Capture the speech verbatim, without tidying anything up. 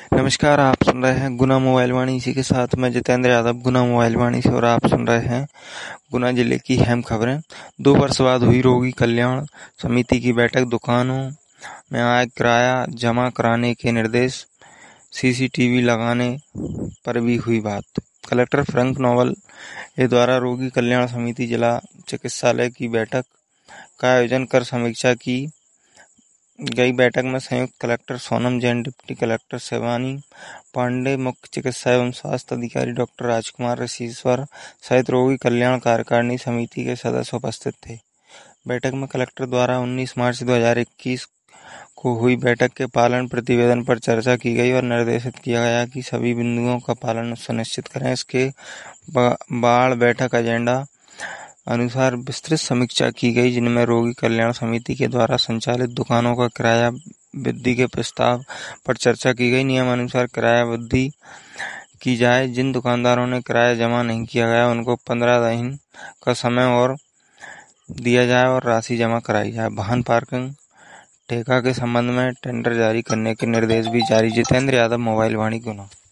नमस्कार, आप सुन रहे हैं गुना मोबाइल वाणी। इसी के साथ मैं जितेंद्र यादव गुना मोबाइल वाणी से, और आप सुन रहे हैं गुना जिले की अहम खबरें। दो वर्ष बाद हुई रोगी कल्याण समिति की बैठक। दुकानों में आय किराया जमा कराने के निर्देश, सीसीटीवी लगाने पर भी हुई बात। कलेक्टर फ्रैंक नोबल के द्वारा रोगी कल्याण समिति जिला चिकित्सालय की बैठक का आयोजन कर समीक्षा की गई। बैठक में संयुक्त collector Sonam Jain, deputy collector Shivani Pande, मुख्य चिकित्सा एवं स्वास्थ्य अधिकारी डॉक्टर राजकुमार ऋषिश्वर सहित रोगी कल्याण कार्यकारिणी समिति के सदस्य उपस्थित थे। बैठक में कलेक्टर द्वारा उन्नीस मार्च दो हज़ार इक्कीस को हुई बैठक के पालन प्रतिवेदन पर चर्चा की गई और निर्देशित किया गया कि सभी बिंदुओं का पालन सुनिश्चित करें। इसके बाद बैठक एजेंडा अनुसार विस्तृत समीक्षा की गई, जिनमें रोगी कल्याण समिति के द्वारा संचालित दुकानों का किराया वृद्धि के प्रस्ताव पर चर्चा की गई। नियमानुसार किराया वृद्धि की जाए। जिन दुकानदारों ने किराया जमा नहीं किया गया उनको पंद्रह दिन का समय और दिया जाए और राशि जमा कराई जाए। वाहन पार्किंग ठेका के संबंध में टेंडर जारी करने के निर्देश भी जारी। जितेंद्र यादव, मोबाइल वाणी, गुना।